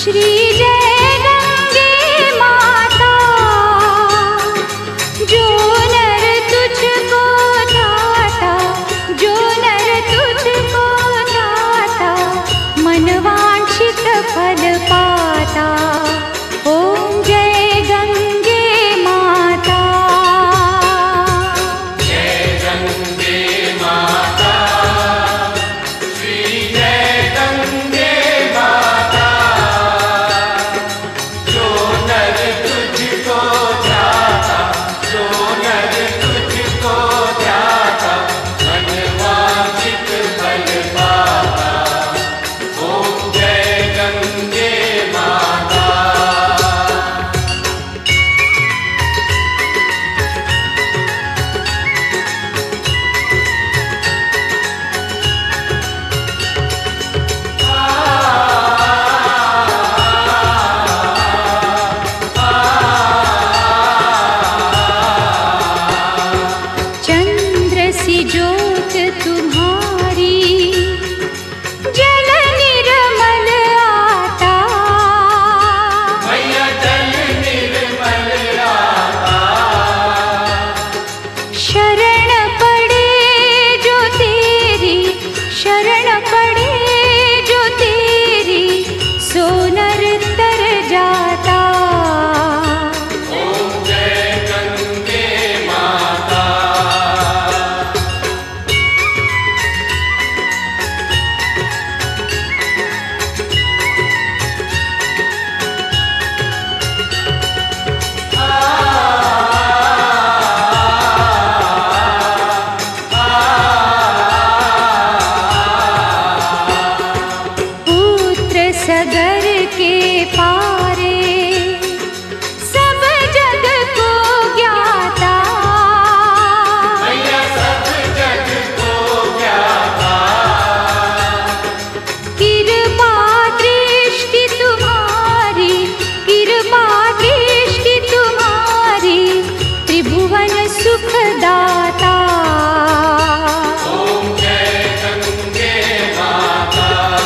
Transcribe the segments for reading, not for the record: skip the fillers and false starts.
श्री जय गंगे माता, जो नर तुझको ध्याता, जो नर तुझको ध्याता, मनवांछित फल पाता। ओम जय गंगे माता। जय गंगे माता, श्री जय गंगे माता, जो नर तुझको ध्याता, जो नर तुझको ध्याता, मनवांछित फल पाता। ओम जय गंगे माता। चंद्र सी ज्योत तुम्हारी, जल निर्मल आता। मैया जल निर्मल आता, शरण पड़े जो तेरी, शरण पड़े जो तेरी, सो नर तर जाता। ओम जय गंगे माता। पुत्र सगर के पारे, सब जग को ज्ञाता। मैया सब जग को ज्ञाता, कृपा दृष्टि तुम्हारी, कृपा दृष्टि तुम्हारी, त्रिभुवन सुख दाता। ओम जय गंगे माता।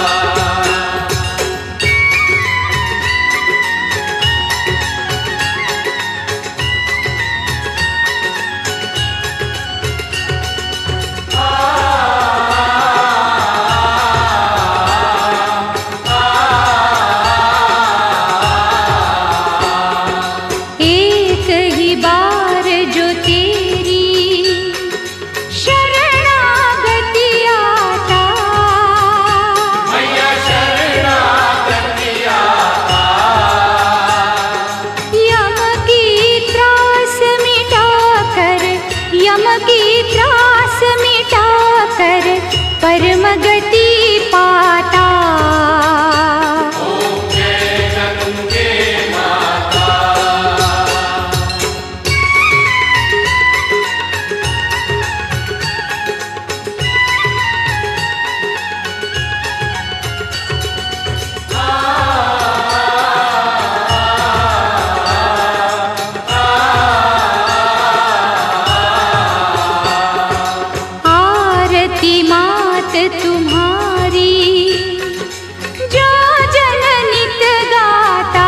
एक ही बार जो तेरी शरणागति आता। मैया शरणागति आता, यम की त्रास मिटाकर, यम की त्रास मिटाकर, परम गति पाता। ओम जय गंगे माता। आरती मात तुम्हारी, जो जन नित गाता।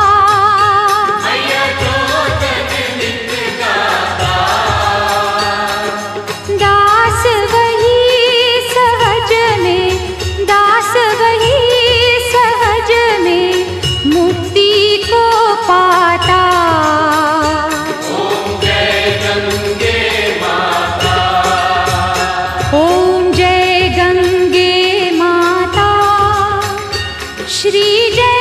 मैया जो जग नित गाता, दास वही सहज में, दास वही सहज में, मुक्ति को पाता। ओम जय गंगे माता। ओम जय गंगे माता, श्री जय